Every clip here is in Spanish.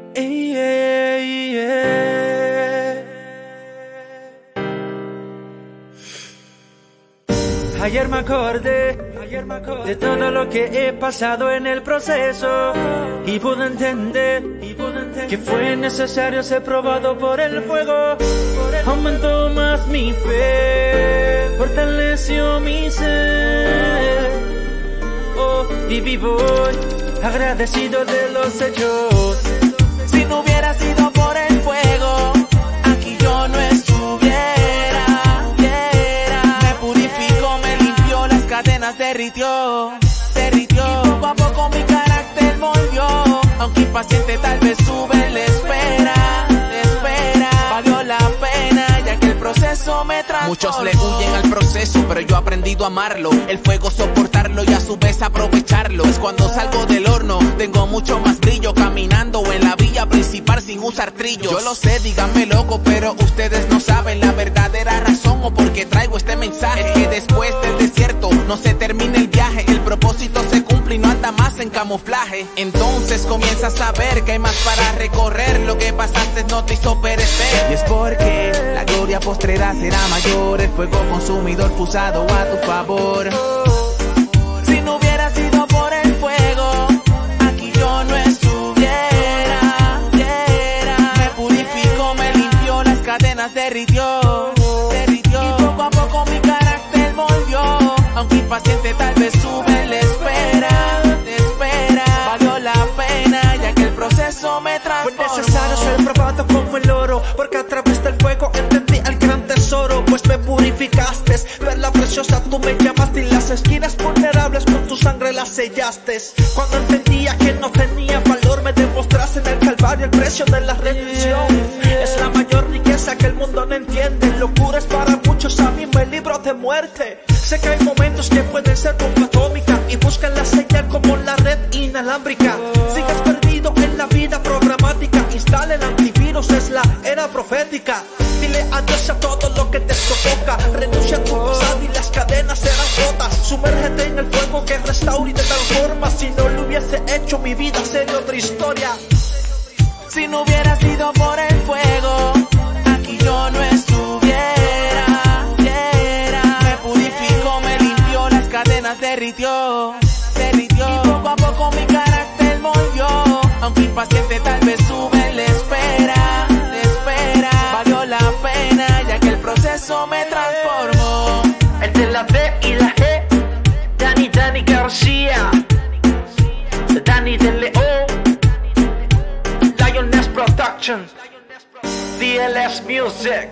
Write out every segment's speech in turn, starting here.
Yeah, yeah. Ayer me acordé de todo lo que he pasado en el proceso y pude entender que fue necesario ser probado por el fuego. Aumentó más mi fe, fortaleció mi ser. Oh, y vivo hoy agradecido de los hechos. Si no hubiera sido por el fuego, aquí yo no estuviera. Me purificó, me limpió, las cadenas derritió. Y poco a poco mi carácter moldeó. Aunque impaciente tal vez sube la espera. Valió la pena, ya que el proceso me transformó. Muchos le huyen al proceso, pero yo he aprendido a amarlo. El fuego soportarlo y a su vez aprovecharlo. Es cuando salgo del horno, tengo mucho más brillo. Caminando en la vía principal sin usar trillos. Yo lo sé, díganme loco, pero ustedes no saben la verdadera razón o por qué traigo este mensaje. Es que después del desierto no se termina el viaje. El propósito se cumple y no anda más en camuflaje. Entonces comienzas a ver que hay más para recorrer. Lo que pasaste no te hizo perecer. Y es porque la gloria postrera será mayor. El fuego consumidor fue usado a tu favor. Si no hubiera sido por el fuego, aquí yo no estuviera. Me purificó, me limpió, las cadenas derritió. Y poco a poco mi carácter moldeó. Aunque impaciente tal vez sube la espera. Valió la pena, ya que el proceso me transformó. Fue necesario ser probado como el oro, porque a través del fuego entendí el gran tesoro. Pues me purificaste, perla preciosa tú me llamaste, y las esquinas vulnerables con tu sangre las sellaste. Cuando entendía que no tenía valor, me demostraste en el Calvario el precio de la redención. Es la mayor riqueza que el mundo no entiende. Locura es para muchos, a mí me libro de muerte. Sé que hay momentos que pueden ser bomba atómica y buscan la señal como la red inalámbrica. Sigues perdido en la vida programática, instala el antivirus, es la era profética. Dile adiós a todo lo que te sofoca, renuncia a tu pasado y las cadenas serán rotas. Sumérgete en el fuego que restaura y te transforma. Si no lo hubiese hecho, mi vida sería otra historia. Si no hubiera sido por el fuego, aquí yo no estuviera. Me purificó, me limpió, las cadenas derritió. Y poco a poco mi carácter moldeó. Aunque impaciente tal vez sube la espera. Valió la pena, ya que el proceso me transformó. El de la D y la G, Dani García, Dani de León, Lioness Production, DLS Music.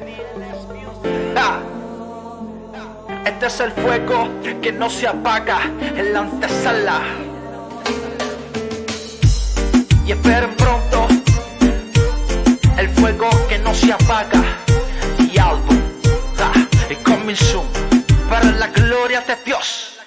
Este es el fuego que no se apaga en la antesala. Y esperen pronto el fuego que no se apaga. Y álbum, coming soon, para la gloria de Dios.